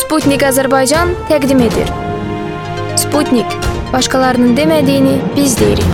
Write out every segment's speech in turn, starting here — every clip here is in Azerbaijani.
Sputnik Azərbaycan təqdim edir. Sputnik, başqalarının demədiyini biz deyirik.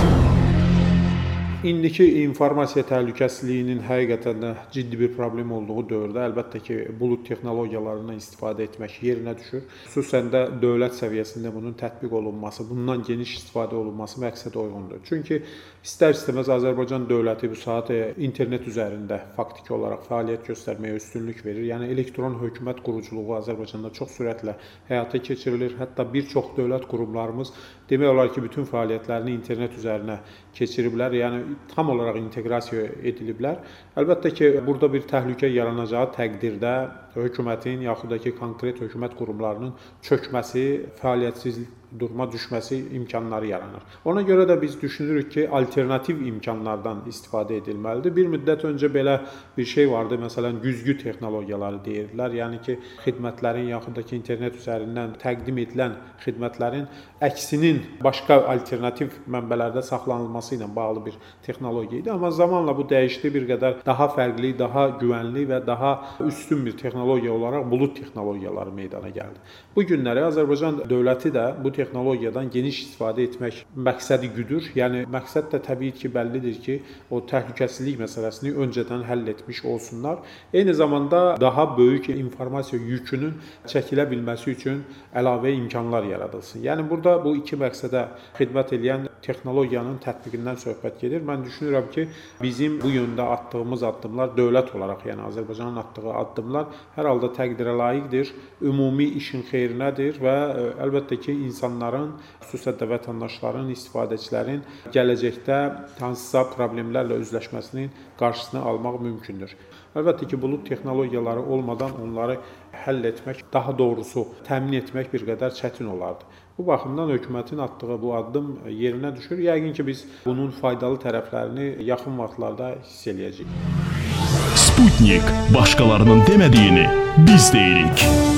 İndiki informasiya təhlükəsizliyinin həqiqətən də ciddi bir problem olduğu dövrdə əlbəttə ki, bulut texnologiyalarından istifadə etmək yerinə düşür. Xüsusən də dövlət səviyyəsində bunun tətbiq olunması, bundan geniş istifadə olunması məqsədə uyğundur. Çünki istər-istəməz Azərbaycan dövləti bu saat internet üzərində faktiki olaraq fəaliyyət göstərməyə üstünlük verir. Yəni elektron hökumət quruculuğu Azərbaycanda çox sürətlə həyata keçirilir. Hətta bir çox dövlət qurumlarımız demək olar ki, bütün fəaliyyətlərini internet üzərinə keçiriblər. Yəni tam olaraq inteqrasiya ediliblər. Əlbəttə ki, burada bir təhlükə yaranacağı təqdirdə hökumətin yaxud da ki, konkret hökumət qurumlarının çökməsi, fəaliyyətsizlik duruma düşməsi imkanları yaranır. Ona görə də biz düşünürük ki, alternativ imkanlardan istifadə edilməlidir. Bir müddət öncə belə bir şey vardı, məsələn, güzgü texnologiyaları deyirdilər. Yəni ki, xidmətlərin yaxud da ki, internet üzərindən təqdim edilən xidmətlərin əksinin başqa alternativ mənbələrdə saxlanılması ilə bağlı bir texnologiya idi. Amma zamanla bu dəyişdi, bir qədər daha fərqli, daha güvənli və daha üstün bir texnologiya olaraq bulut texnologiyaları meydana gəldi. Bu günləri Azərbaycan dövləti də bu texnologiyadan geniş istifadə etmək məqsədi güdür. Yəni məqsəd də təbii ki, bəllidir ki, o təhlükəsizlik məsələsini öncədən həll etmiş olsunlar. Eyni zamanda daha böyük informasiya yükünün çəkilə bilməsi üçün əlavə imkanlar yaradılsın. Yəni burada bu iki məqsədə xidmət edən texnologiyanın tətbiqindən söhbət gedir. Mən düşünürəm ki, bizim bu yöndə atdığımız addımlar dövlət olaraq, yəni Azərbaycanın atdığı addımlar hər halda təqdirə layiqdir, ümumi işin xeyrinədir və əlbəttə ki, insanların, xüsusən də vətəndaşların, istifadəçilərin gələcəkdə hansısa problemlərlə üzləşməsinin qarşısını almaq mümkündür. Əlbəttə ki, bulut texnologiyaları olmadan onları həll etmək, daha doğrusu təmin etmək bir qədər çətin olardı. Bu baxımdan hökumətin atdığı bu addım yerinə düşür. Yəqin ki, biz bunun faydalı tərəflərini yaxın vaxtlarda hiss eləyəcəyik. Sputnik, başqalarının demədiyini biz deyirik.